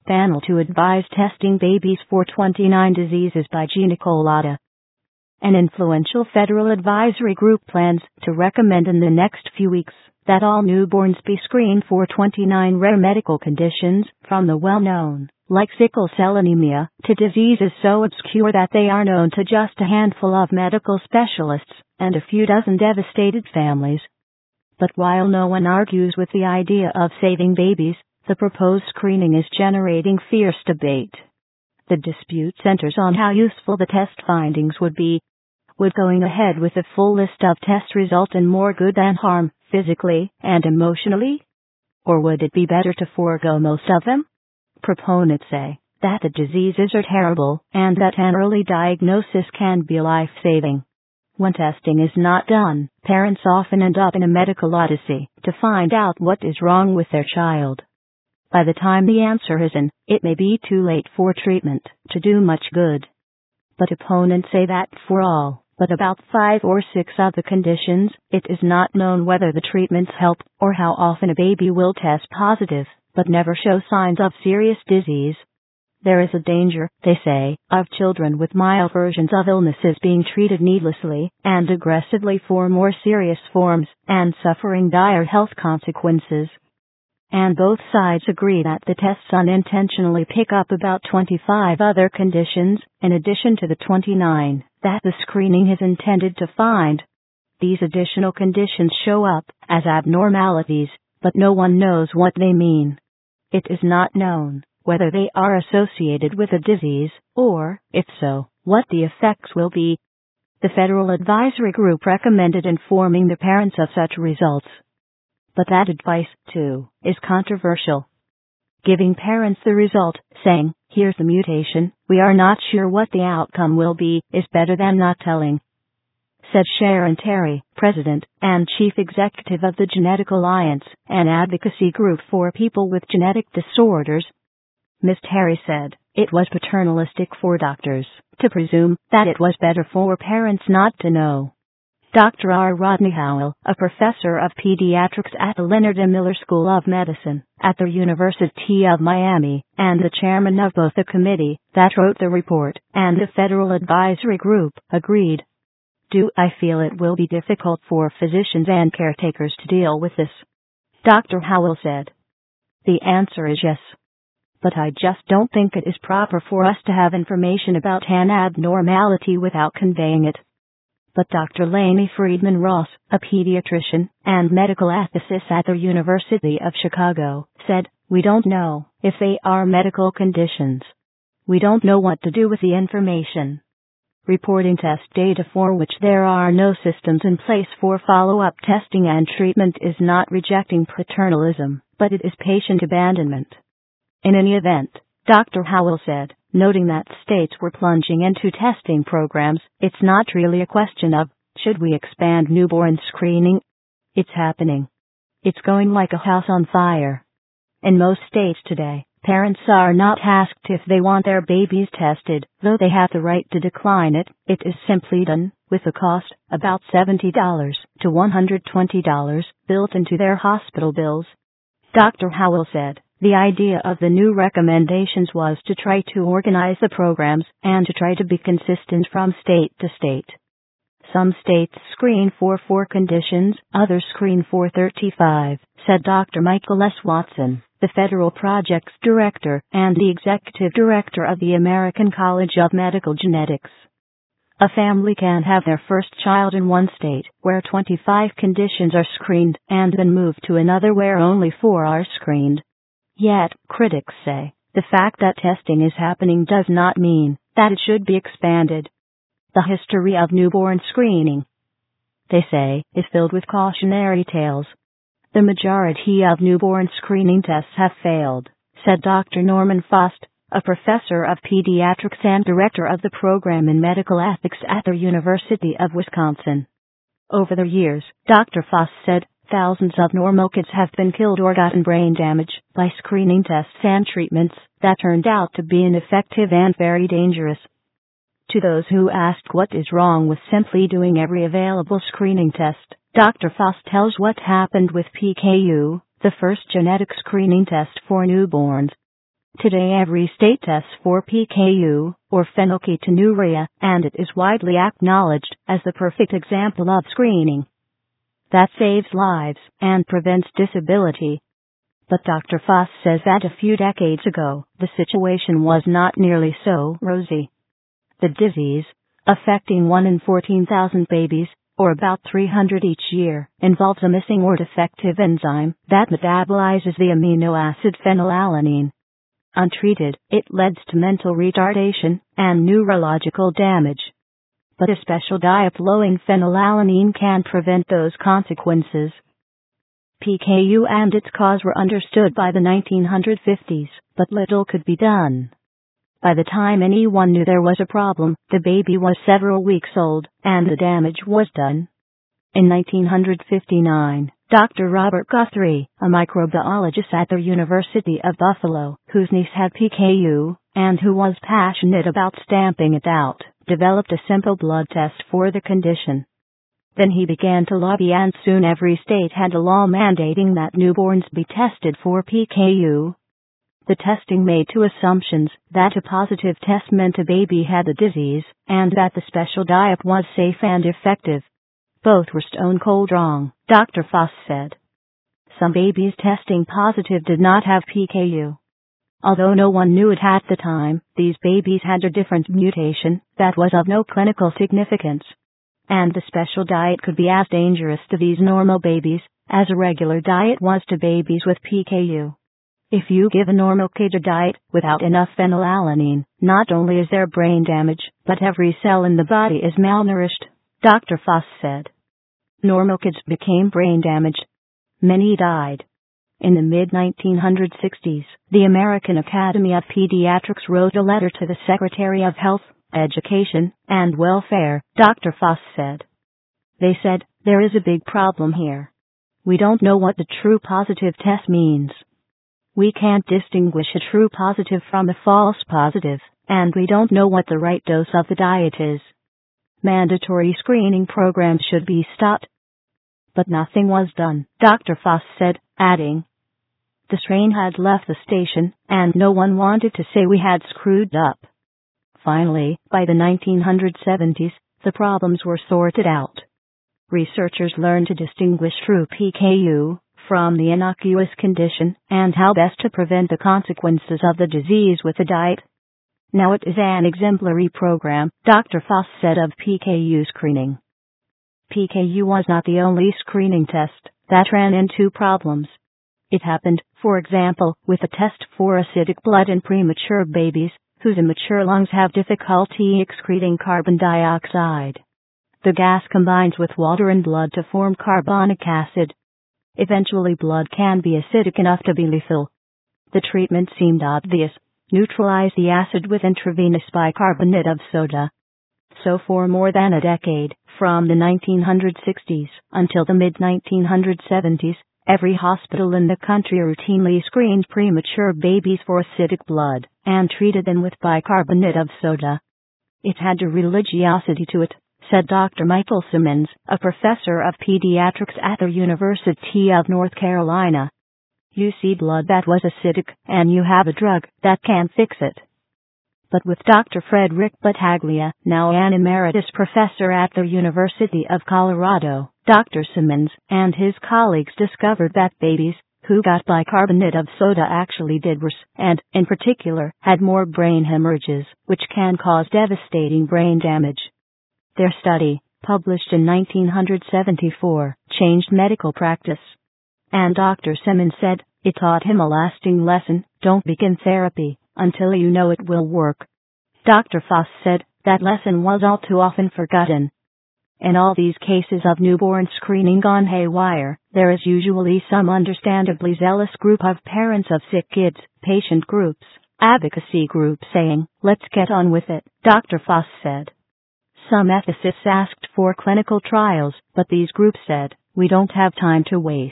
Panel to advise testing babies for 29 diseases by Gina Kolata. An influential federal advisory group plans to recommend in the next few weeks that all newborns be screened for 29 rare medical conditions, from the well-known, like sickle cell anemia, to diseases so obscure that they are known to just a handful of medical specialists and a few dozen devastated families. But while no one argues with the idea of saving babies, the proposed screening is generating fierce debate. The dispute centers on how useful the test findings would be. Would going ahead with a full list of tests result in more good than harm, physically and emotionally? Or would it be better to forego most of them? Proponents say that the diseases are terrible and that an early diagnosis can be life-saving. When testing is not done, parents often end up in a medical odyssey to find out what is wrong with their child. By the time the answer is in, it may be too late for treatment to do much good. But opponents say that for all but about 5 or 6 of the conditions, it is not known whether the treatments help or how often a baby will test positive, but never show signs of serious disease. There is a danger, they say, of children with mild versions of illnesses being treated needlessly and aggressively for more serious forms and suffering dire health consequences. And both sides agree that the tests unintentionally pick up about 25 other conditions, in addition to the 29 that the screening is intended to find. These additional conditions show up as abnormalities, but no one knows what they mean. It is not known whether they are associated with a disease, or, if so, what the effects will be. The Federal Advisory Group recommended informing the parents of such results. But that advice, too, is controversial. Giving parents the result, saying, "Here's the mutation, we are not sure what the outcome will be," is better than not telling. Said Sharon Terry, President and Chief Executive of the Genetic Alliance, an advocacy group for people with genetic disorders. Ms. Terry said, it was paternalistic for doctors to presume that it was better for parents not to know. Dr. R. Rodney Howell, a professor of pediatrics at the Leonard M. Miller School of Medicine at the University of Miami, and the chairman of both the committee that wrote the report and the Federal Advisory Group, agreed. "Do I feel it will be difficult for physicians and caretakers to deal with this?" Dr. Howell said. "The answer is yes. But I just don't think it is proper for us to have information about an abnormality without conveying it." But Dr. Lainey Friedman Ross, a pediatrician and medical ethicist at the University of Chicago, said, "We don't know if they are medical conditions. We don't know what to do with the information." Reporting test data for which there are no systems in place for follow-up testing and treatment is not rejecting paternalism, but it is patient abandonment. In any event, Dr. Howell said, noting that states were plunging into testing programs, it's not really a question of, should we expand newborn screening? It's happening. It's going like a house on fire. In most states today, parents are not asked if they want their babies tested, though they have the right to decline it. It is simply done, with a cost, about $70 to $120, built into their hospital bills. Dr. Howell said, the idea of the new recommendations was to try to organize the programs and to try to be consistent from state to state. Some states screen for 4 conditions, others screen for 35, said Dr. Michael S. Watson, the federal projects director and the executive director of the American College of Medical Genetics. A family can have their first child in one state where 25 conditions are screened and then move to another where only 4 are screened. Yet, critics say, the fact that testing is happening does not mean that it should be expanded. The history of newborn screening, they say, is filled with cautionary tales. The majority of newborn screening tests have failed, said Dr. Norman Faust, a professor of pediatrics and director of the program in medical ethics at the University of Wisconsin. Over the years, Dr. Faust said, thousands of normal kids have been killed or gotten brain damage by screening tests and treatments that turned out to be ineffective and very dangerous. To those who ask what is wrong with simply doing every available screening test, Dr. Faust tells what happened with PKU, the first genetic screening test for newborns. Today every state tests for PKU, or phenylketonuria, and it is widely acknowledged as the perfect example of screening that saves lives and prevents disability. But Dr. Foss says that a few decades ago, the situation was not nearly so rosy. The disease, affecting 1 in 14,000 babies, or about 300 each year, involves a missing or defective enzyme that metabolizes the amino acid phenylalanine. Untreated, it leads to mental retardation and neurological damage. But a special diet low in phenylalanine can prevent those consequences. PKU and its cause were understood by the 1950s, but little could be done. By the time anyone knew there was a problem, the baby was several weeks old, and the damage was done. In 1959, Dr. Robert Guthrie, a microbiologist at the University of Buffalo, whose niece had PKU, and who was passionate about stamping it out, developed a simple blood test for the condition. Then he began to lobby, and soon every state had a law mandating that newborns be tested for PKU. The testing made two assumptions: that a positive test meant a baby had the disease, and that the special diet was safe and effective. Both were stone cold wrong, Dr. Foss said. Some babies testing positive did not have PKU. Although no one knew it at the time, these babies had a different mutation that was of no clinical significance. And the special diet could be as dangerous to these normal babies as a regular diet was to babies with PKU. If you give a normal keto diet without enough phenylalanine, not only is there brain damage, but every cell in the body is malnourished, Dr. Foss said. Normal kids became brain damaged. Many died. In the mid-1960s, the American Academy of Pediatrics wrote a letter to the Secretary of Health, Education, and Welfare, Dr. Foss said. They said, "There is a big problem here. We don't know what the true positive test means. We can't distinguish a true positive from a false positive, and we don't know what the right dose of the diet is. Mandatory screening programs should be stopped." But nothing was done, Dr. Foss said, adding, "The train had left the station, and no one wanted to say we had screwed up." Finally, by the 1970s, the problems were sorted out. Researchers learned to distinguish true PKU from the innocuous condition, and how best to prevent the consequences of the disease with the diet. Now it is an exemplary program, Dr. Foss said of PKU screening. PKU was not the only screening test that ran into problems. It happened, for example, with a test for acidic blood in premature babies, whose immature lungs have difficulty excreting carbon dioxide. The gas combines with water and blood to form carbonic acid. Eventually blood can be acidic enough to be lethal. The treatment seemed obvious: neutralize the acid with intravenous bicarbonate of soda. So for more than a decade, from the 1960s until the mid-1970s, every hospital in the country routinely screened premature babies for acidic blood and treated them with bicarbonate of soda. It had a religiosity to it, said Dr. Michael Simmons, a professor of pediatrics at the University of North Carolina. You see blood that was acidic, and you have a drug that can fix it. But with Dr. Frederick Battaglia, now an emeritus professor at the University of Colorado, Dr. Simmons and his colleagues discovered that babies who got bicarbonate of soda actually did worse, and, in particular, had more brain hemorrhages, which can cause devastating brain damage. Their study, published in 1974, changed medical practice. And Dr. Simmons said, it taught him a lasting lesson: don't begin therapy until you know it will work. Dr. Foss said, that lesson was all too often forgotten. In all these cases of newborn screening gone haywire, there is usually some understandably zealous group of parents of sick kids, patient groups, advocacy groups saying, let's get on with it, Dr. Foss said. Some ethicists asked for clinical trials, but these groups said, we don't have time to waste.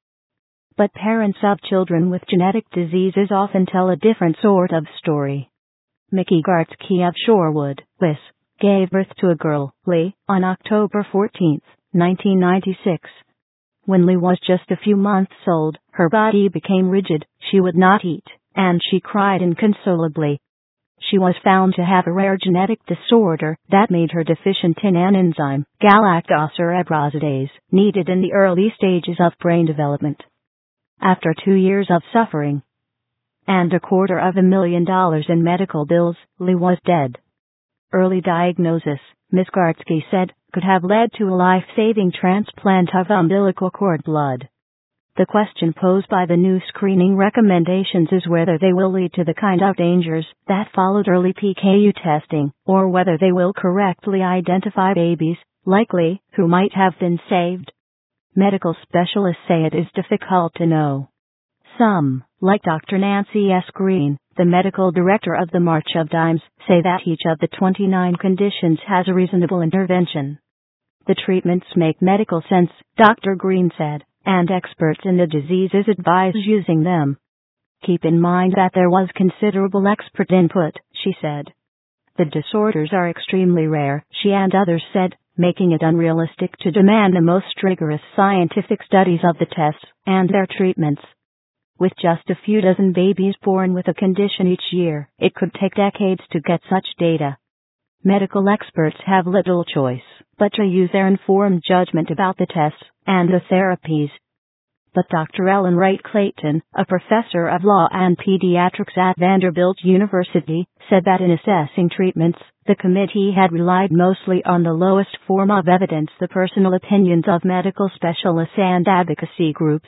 But parents of children with genetic diseases often tell a different sort of story. Mickey Gartsky of Shorewood, Wis, gave birth to a girl, Lee, on October 14, 1996. When Lee was just a few months old, her body became rigid, she would not eat, and she cried inconsolably. She was found to have a rare genetic disorder that made her deficient in an enzyme, galactocerebrosidase, needed in the early stages of brain development. After 2 years of suffering and $250,000 in medical bills, Lee was dead. Early diagnosis, Ms. Gartsky said, could have led to a life-saving transplant of umbilical cord blood. The question posed by the new screening recommendations is whether they will lead to the kind of dangers that followed early PKU testing, or whether they will correctly identify babies, likely, who might have been saved. Medical specialists say it is difficult to know. Some, like Dr. Nancy S. Green, the medical director of the March of Dimes, say that each of the 29 conditions has a reasonable intervention. The treatments make medical sense, Dr. Green said, and experts in the diseases advise using them. Keep in mind that there was considerable expert input, she said. The disorders are extremely rare, she and others said, making it unrealistic to demand the most rigorous scientific studies of the tests and their treatments. With just a few dozen babies born with a condition each year, it could take decades to get such data. Medical experts have little choice but to use their informed judgment about the tests and the therapies. But Dr. Ellen Wright Clayton, a professor of law and pediatrics at Vanderbilt University, said that in assessing treatments, the committee had relied mostly on the lowest form of evidence, the personal opinions of medical specialists and advocacy groups.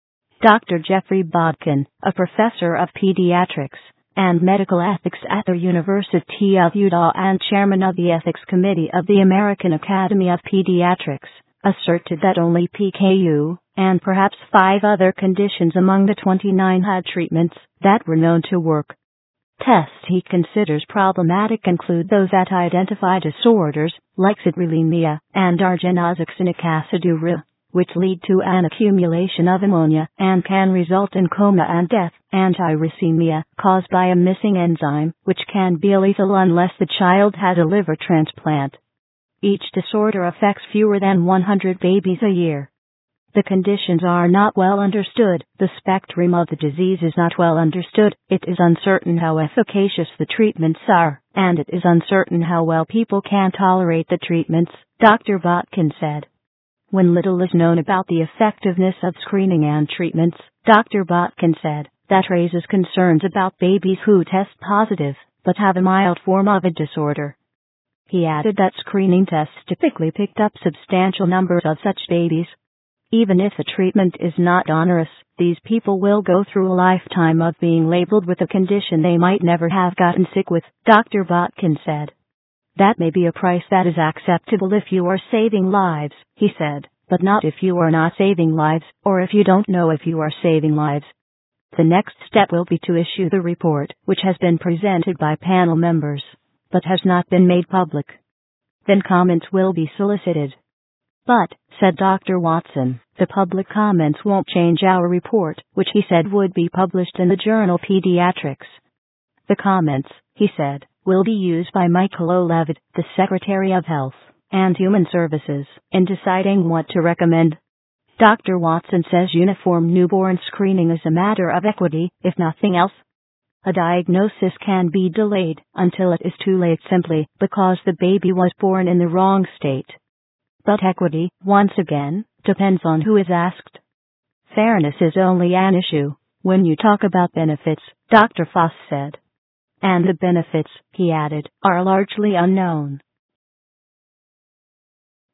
Dr. Jeffrey Bodkin, a professor of pediatrics and medical ethics at the University of Utah and chairman of the Ethics Committee of the American Academy of Pediatrics, asserted that only PKU, and perhaps 5 other conditions among the 29 had treatments that were known to work. Tests he considers problematic include those that identify disorders, like citrullinemia and argenoxaxonic aciduria, which lead to an accumulation of ammonia and can result in coma and death, and tyrosemia, caused by a missing enzyme, which can be lethal unless the child has a liver transplant. Each disorder affects fewer than 100 babies a year. The conditions are not well understood, the spectrum of the disease is not well understood, it is uncertain how efficacious the treatments are, and it is uncertain how well people can tolerate the treatments, Dr. Botkin said. When little is known about the effectiveness of screening and treatments, Dr. Botkin said, that raises concerns about babies who test positive, but have a mild form of a disorder. He added that screening tests typically picked up substantial numbers of such babies. Even if the treatment is not onerous, these people will go through a lifetime of being labeled with a condition they might never have gotten sick with, Dr. Botkin said. That may be a price that is acceptable if you are saving lives, he said, but not if you are not saving lives, or if you don't know if you are saving lives. The next step will be to issue the report, which has been presented by panel members, but has not been made public. Then comments will be solicited. But, said Dr. Watson, the public comments won't change our report, which he said would be published in the journal Pediatrics. The comments, he said, will be used by Michael O. Levitt, the Secretary of Health and Human Services, in deciding what to recommend. Dr. Watson says uniform newborn screening is a matter of equity, if nothing else. A diagnosis can be delayed until it is too late simply because the baby was born in the wrong state. But equity, once again, depends on who is asked. Fairness is only an issue when you talk about benefits, Dr. Foss said. And the benefits, he added, are largely unknown.